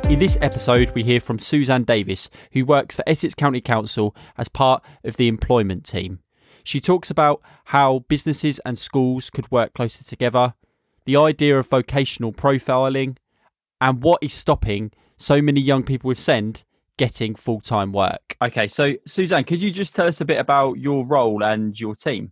In this episode, we hear from Suzanne Davis, who works for Essex County Council as part of the employment team. She talks about how businesses and schools could work closer together, the idea of vocational profiling, and what is stopping so many young people with SEND getting full-time work. Okay, so Suzanne, could you just tell us a bit about your role and your team?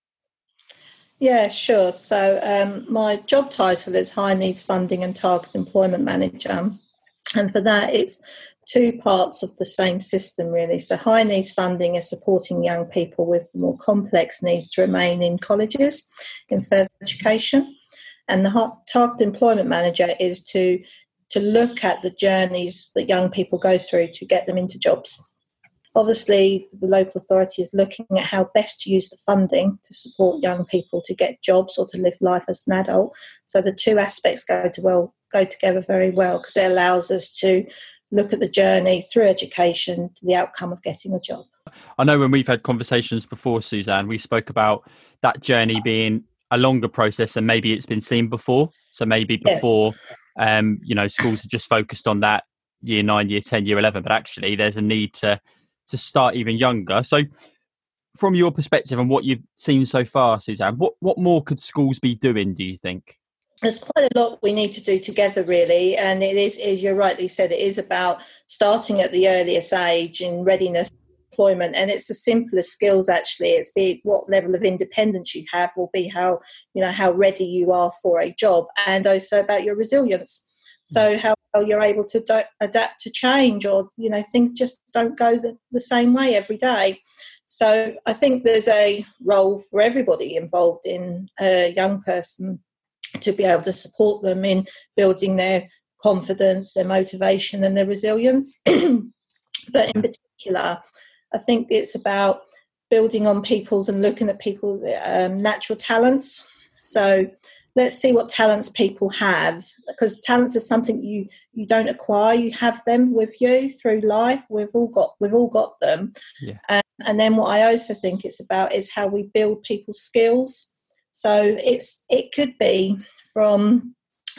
Yeah, sure. So my job title is High Needs Funding and Target Employment Manager. And for that, it's two parts of the same system, really. So high needs funding is supporting young people with more complex needs to remain in colleges, in further education. And the target employment manager is to look at the journeys that young people go through to get them into jobs. Obviously, the local authority is looking at how best to use the funding to support young people to get jobs or to live life as an adult. So the two aspects go together very well, because it allows us to look at the journey through education to the outcome of getting a job. I know when we've had conversations before, Suzanne, we spoke about that journey being a longer process and maybe it's been seen before. So maybe before, yes. Schools are just focused on that year 9, year 10, year 11, but actually there's a need to start even younger. So from your perspective and what you've seen so far, Suzanne, what more could schools be doing, do you think? There's quite a lot we need to do together, really. And it is, as you rightly said, it is about starting at the earliest age in readiness employment. And it's the simplest skills, actually. It's be what level of independence you have will be how ready you are for a job, and also about your resilience. So how well you're able to adapt to change, or, things just don't go the same way every day. So I think there's a role for everybody involved in a young person to be able to support them in building their confidence, their motivation and their resilience. But in particular, I think it's about building on people's and looking at people's natural talents. So let's see what talents people have, because talents is something you don't acquire. You have them with you through life. We've all got them. Yeah. And then what I also think it's about is how we build people's skills. So it could be from,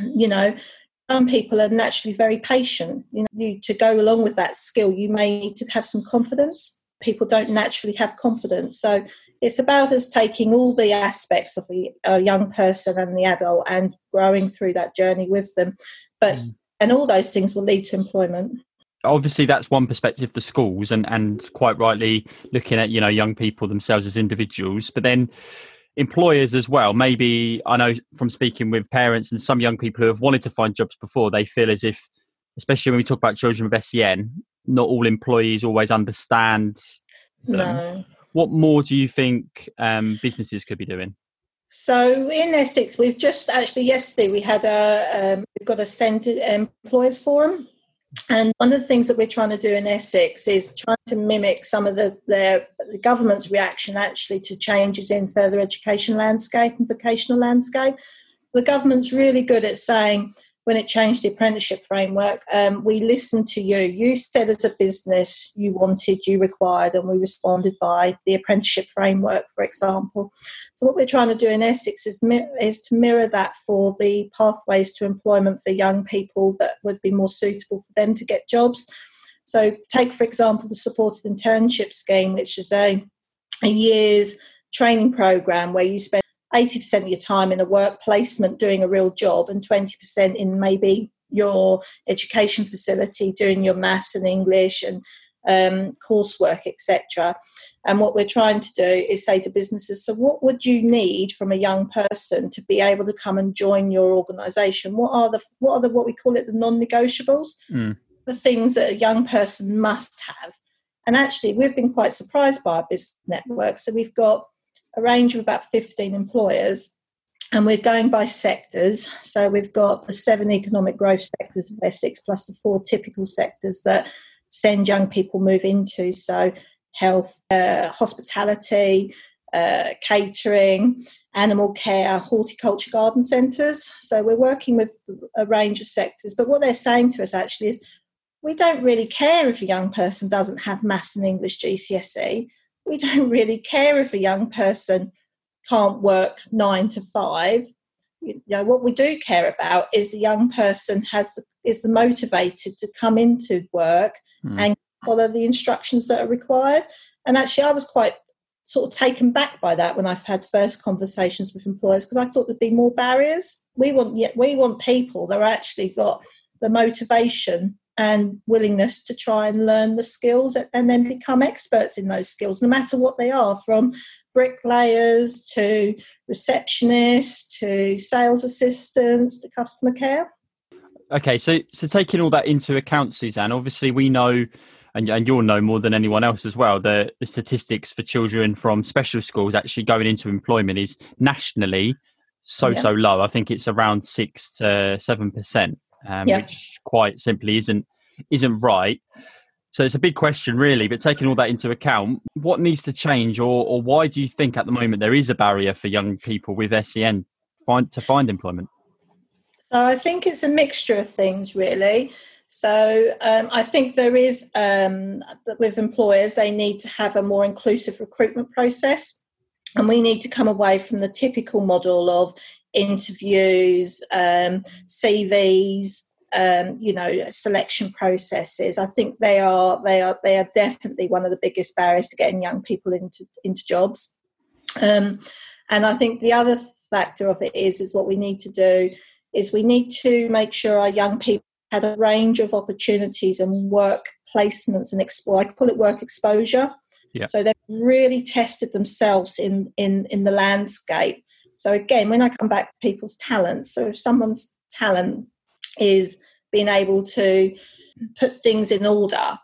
some people are naturally very patient. To go along with that skill, you may need to have some confidence. People don't naturally have confidence. So it's about us taking all the aspects of a young person and the adult and growing through that journey with them. And all those things will lead to employment. Obviously, that's one perspective for schools and quite rightly looking at, young people themselves as individuals. But then employers as well. Maybe I know from speaking with parents and some young people who have wanted to find jobs before, they feel as if, especially when we talk about children with SEN, not all employees always understand them. No. What more do you think businesses could be doing? So in Essex, we've just yesterday we had we've got a SEND employers forum. And one of the things that we're trying to do in Essex is trying to mimic some of the government's reaction actually to changes in further education landscape and vocational landscape. The government's really good at saying, when it changed the apprenticeship framework, we listened to you. You said as a business you required, and we responded by the apprenticeship framework, for example. So what we're trying to do in Essex is to mirror that for the pathways to employment for young people that would be more suitable for them to get jobs. So take, for example, the supported internship scheme, which is a year's training program where you spend 80% of your time in a work placement doing a real job and 20% in maybe your education facility doing your maths and English and coursework, etc. And what we're trying to do is say to businesses, so what would you need from a young person to be able to come and join your organisation? What are what we call it, the non-negotiables? The things that a young person must have. And actually, we've been quite surprised by our business network. So we've got a range of about 15 employers, and we're going by sectors. So we've got the 7 economic growth sectors of Essex plus the 4 typical sectors that SEND young people move into. So health, hospitality, catering, animal care, horticulture, garden centres. So we're working with a range of sectors. But what they're saying to us actually is, we don't really care if a young person doesn't have maths and English GCSE. We don't really care if a young person can't work 9 to 5. what we do care about is the young person is motivated to come into work and follow the instructions that are required. And actually, I was quite sort of taken back by that when I've had first conversations with employers, because I thought there'd be more barriers. We want people that are actually got the motivation and willingness to try and learn the skills and then become experts in those skills, no matter what they are, from bricklayers to receptionists to sales assistants to customer care. Okay, so taking all that into account, Suzanne, obviously we know, and you'll know more than anyone else as well, the statistics for children from special schools actually going into employment is nationally so low. I think it's around 6 to 7%. Which quite simply isn't right. So it's a big question, really. But taking all that into account, what needs to change, or why do you think at the moment there is a barrier for young people with SEN to find employment? So I think it's a mixture of things, really. So I think there is, with employers, they need to have a more inclusive recruitment process. And we need to come away from the typical model of interviews, CVs, selection processes. I think they are definitely one of the biggest barriers to getting young people into jobs. And I think the other factor of it is what we need to do is we need to make sure our young people had a range of opportunities and work placements and I call it work exposure. Yeah. So they've really tested themselves in the landscape. So again, when I come back to people's talents, so if someone's talent is being able to put things in order,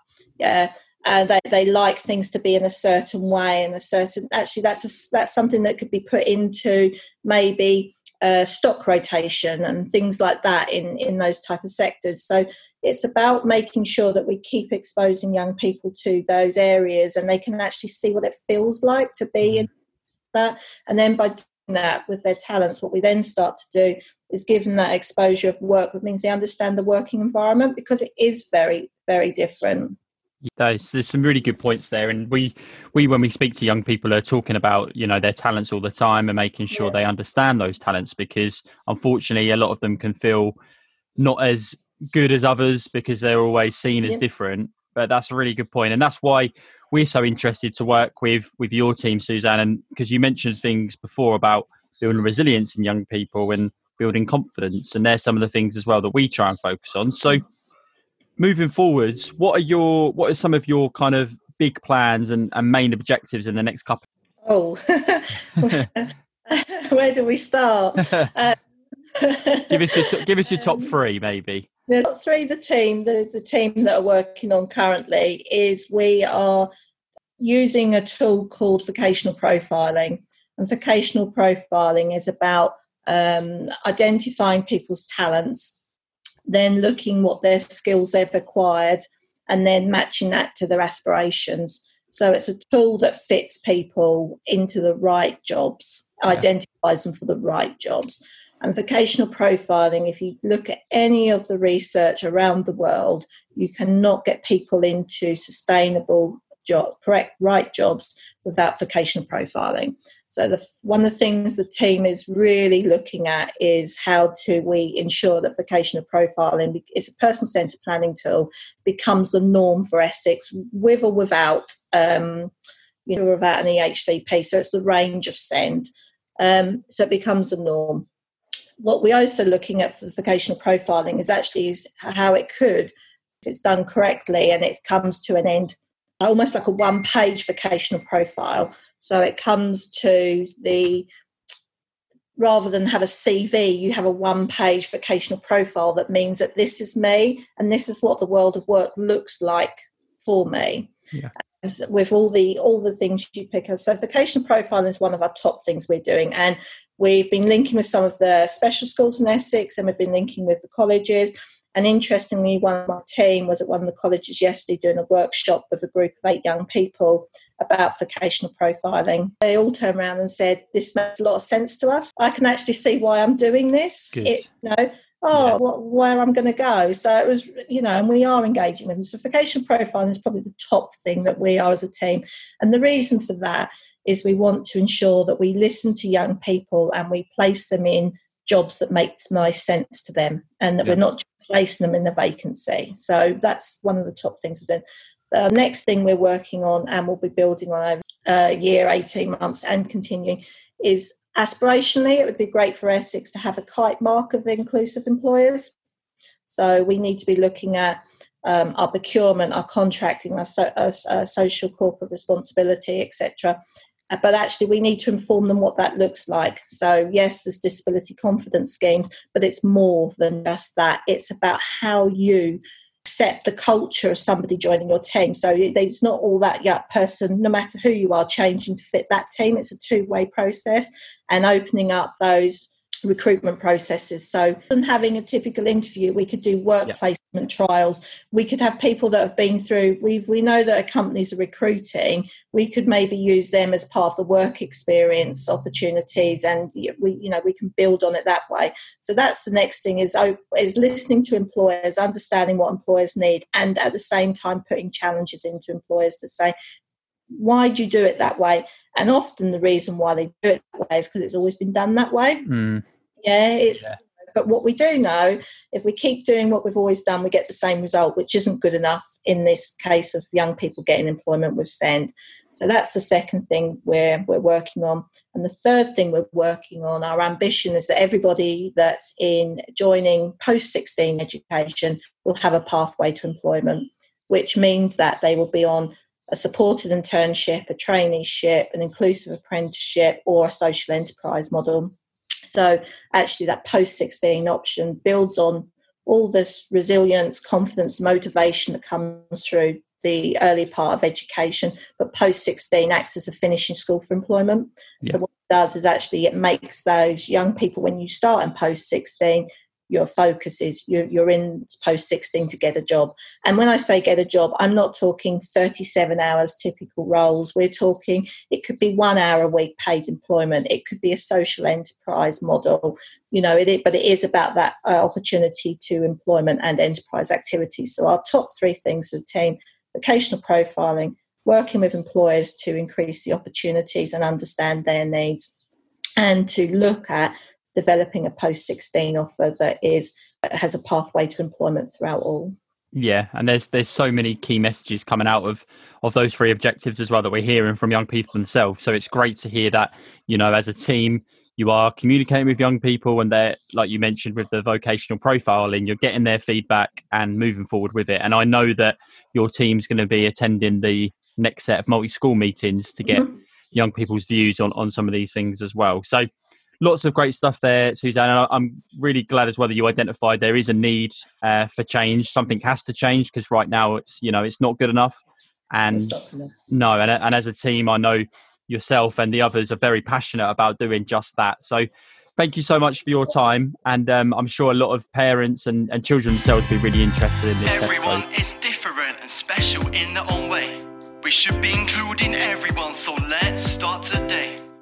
they like things to be in a certain way, and that's something that could be put into maybe stock rotation and things like that in those type of sectors. So it's about making sure that we keep exposing young people to those areas and they can actually see what it feels like to be in that. And then by doing that with their talents, what we then start to do is give them that exposure of work, which means they understand the working environment, because it is very, very different. There's some really good points there, and we when we speak to young people are talking about their talents all the time and making sure they understand those talents, because unfortunately a lot of them can feel not as good as others because they're always seen as different. But that's a really good point, and that's why we're so interested to work with your team, Suzanne, and because you mentioned things before about building resilience in young people and building confidence, and there's some of the things as well that we try and focus on. So moving forwards, what are some of your kind of big plans and main objectives in the next couple? Where do we start? Give us your top three, maybe. The top three, the team that are working on currently is we are using a tool called vocational profiling, and vocational profiling is about identifying people's talents, then looking what their skills they've acquired, and then matching that to their aspirations. So it's a tool that fits people into the right jobs, identifies them for the right jobs. And vocational profiling, if you look at any of the research around the world, you cannot get people into sustainable right jobs without vocational profiling. So one of the things the team is really looking at is how do we ensure that vocational profiling is a person-centred planning tool, becomes the norm for Essex, with or without without an EHCP. So it's the range of SEND. So it becomes the norm. What we're also looking at for vocational profiling is how it could, if it's done correctly and it comes to an end, almost like a one-page vocational profile. So it comes to rather than have a CV, you have a one-page vocational profile that means that this is me and this is what the world of work looks like for me. Yeah. With all the things you pick up. So vocational profiling is one of our top things we're doing, and we've been linking with some of the special schools in Essex, and we've been linking with the colleges. And interestingly, one of my team was at one of the colleges yesterday doing a workshop with a group of 8 young people about vocational profiling. They all turned around and said, this makes a lot of sense to us. I can actually see why I'm doing this. Where I'm going to go. So it was, and we are engaging with them. So vocational profiling is probably the top thing that we are as a team. And the reason for that is we want to ensure that we listen to young people and we place them in jobs that make nice sense to them, and that we're not just placing them in the vacancy. So that's one of the top things we're doing. The next thing we're working on, and we'll be building on over a year, 18 months and continuing, is aspirationally, it would be great for Essex to have a kite mark of inclusive employers. So we need to be looking at our procurement, our contracting, our social corporate responsibility, etc. But actually, we need to inform them what that looks like. So yes, there's disability confidence schemes, but it's more than just that. It's about how you accept the culture of somebody joining your team. So it's not all that person, no matter who you are, changing to fit that team. It's a two-way process, and opening up those recruitment processes. So than having a typical interview, we could do work placement trials. We could have people that have been through, we know that companies are recruiting. We could maybe use them as part of the work experience opportunities, and we can build on it that way. So that's the next thing, is listening to employers, understanding what employers need, and at the same time putting challenges into employers to say, why do you do it that way? And often the reason why they do it that way is because it's always been done that way. But what we do know, if we keep doing what we've always done, we get the same result, which isn't good enough in this case of young people getting employment with SEND. So that's the second thing we're working on. And the third thing we're working on, our ambition is that everybody that's in joining post-16 education will have a pathway to employment, which means that they will be on a supported internship, a traineeship, an inclusive apprenticeship, or a social enterprise model. So actually that post-16 option builds on all this resilience, confidence, motivation that comes through the early part of education, but post-16 acts as a finishing school for employment. So what it does is actually it makes those young people, when you start in post-16, your focus is you're in post-16 to get a job. And when I say get a job, I'm not talking 37 hours typical roles. We're talking, it could be 1 hour a week paid employment. It could be a social enterprise model, but it is about that opportunity to employment and enterprise activities. So our top three things for the team: vocational profiling, working with employers to increase the opportunities and understand their needs, and to look at developing a post-16 offer that has a pathway to employment throughout all. Yeah, and there's so many key messages coming out of those three objectives as well that we're hearing from young people themselves. So it's great to hear that, as a team, you are communicating with young people, and they're, like you mentioned with the vocational profiling, you're getting their feedback and moving forward with it. And I know that your team's going to be attending the next set of multi-school meetings to get young people's views on some of these things as well. So lots of great stuff there, Suzanne. And I'm really glad as well that you identified there is a need for change. Something has to change, because right now it's not good enough. And and as a team, I know yourself and the others are very passionate about doing just that. So thank you so much for your time. And I'm sure a lot of parents and children themselves will be really interested in this Everyone episode. is different and special in their own way. We should be including everyone, so let's start today.